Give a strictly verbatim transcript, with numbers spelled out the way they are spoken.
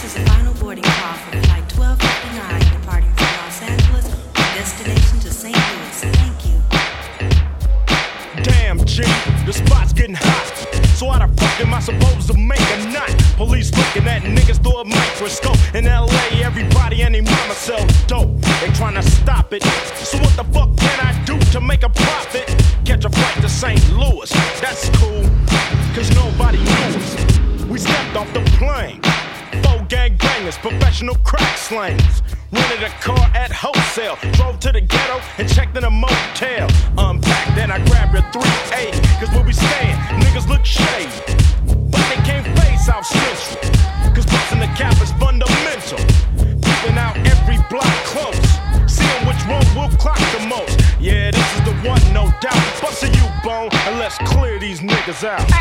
is a final boarding call for flight twelve fifty-nine departing from Los Angeles with destination to Saint Louis. Thank you. Damn, G, the spot's getting hot. So how the fuck am I supposed to make a knot? Police looking at niggas through a microscope. In L A, everybody and their mama sell dope. They tryna stop it. So what the fuck can I do to make a profit? Catch a flight to Saint Louis. That's cool, cause nobody knows. We stepped off the plane. Four gangbangers, professional crack slangers. Rented a car at wholesale. Drove to the ghetto and checked in a motel. Unpacked, then I grabbed a three eighty. Cause where we staying, niggas look shady. But they can't face South Central. Cause busting the cap is fundamental. Keeping out every block close. Seeing which one will clock the most. Yeah, this is the one, no doubt. Bust a U-bone and let's clear these niggas out.